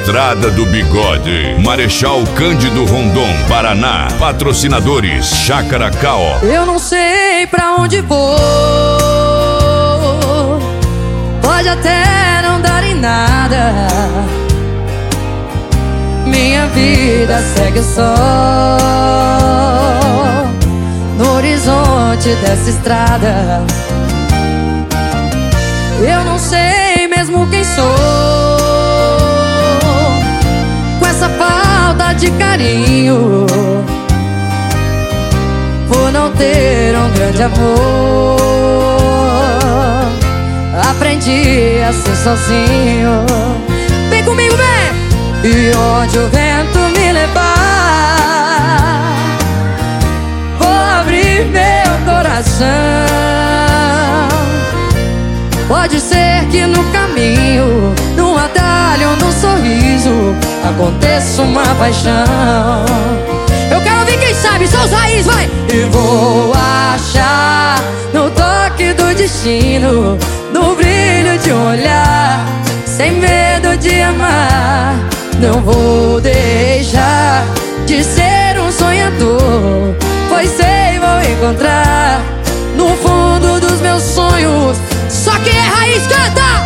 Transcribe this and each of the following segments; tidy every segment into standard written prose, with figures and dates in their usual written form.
Estrada do Bigode, Marechal Cândido Rondon, Paraná. Patrocinadores Chácara Caó. Eu não sei pra onde vou, pode até não dar em nada. Minha vida segue só no horizonte dessa estrada. Eu não sei mesmo quem sou, com essa falta de carinho, por não ter um grande amor. Aprendi a ser sozinho. Vem comigo, vem! E onde o vento me levar, vou abrir meu coração. Pode ser que no caminho, num atalho, num sorriso, aconteça uma paixão. Eu quero ouvir quem sabe, são os raízes, vai! E vou achar no toque do destino, no brilho de um olhar, sem medo de amar. Não vou deixar de ser um sonhador, pois sei vou encontrar no fundo dos meus sonhos. Só quem é raiz canta!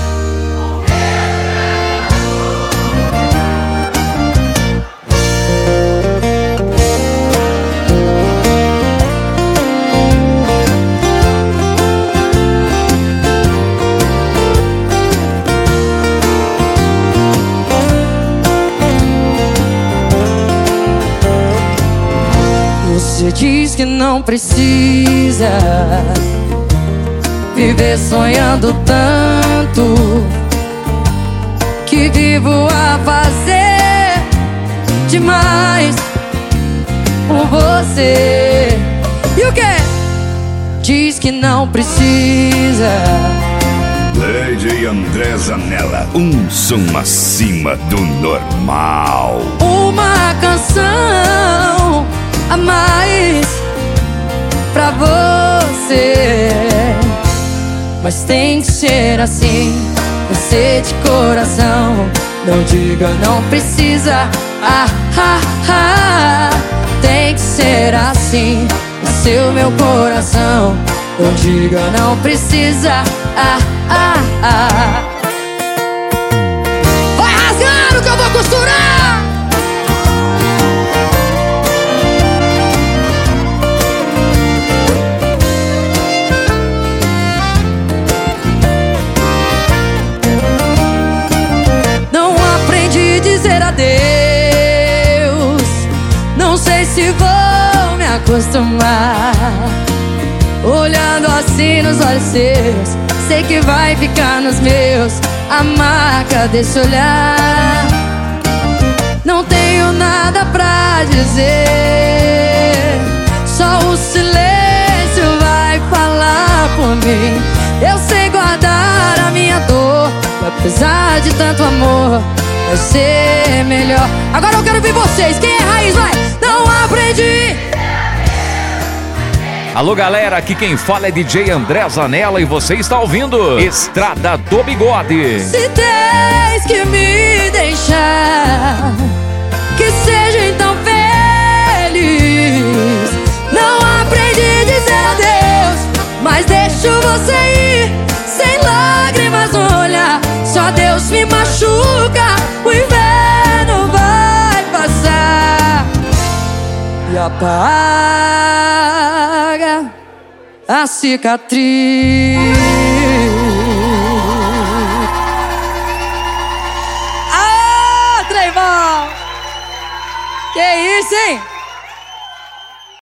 Você diz que não precisa viver sonhando tanto, que vivo a fazer demais por você. E o quê? Diz que não precisa. DJ André Zanella, um som acima do normal. Uma canção a mais pra você, mas tem que ser assim, você de coração. Não diga não precisa, tem que ser assim, esse é o meu coração. Não diga não precisa, vai rasgando que eu vou costurar. Adeus, não sei se vou me acostumar. Olhando assim nos olhos seus, sei que vai ficar nos meus a marca desse olhar. Não tenho nada pra dizer, só o silêncio vai falar por mim. Eu sei guardar a minha dor, e apesar de tanto amor, vai ser melhor. Agora eu quero ver vocês, quem é raiz, vai! Não aprendi. Alô galera, aqui quem fala é DJ André Zanella e você está ouvindo Estrada do Bigode. Se tens que me deixar, que seja então feliz. Não aprendi a dizer adeus, mas deixo você ir, sem lágrimas no olhar. Só Deus me machuca, o inverno vai passar e apaga a cicatriz. Ah, Trevão! Que isso, hein?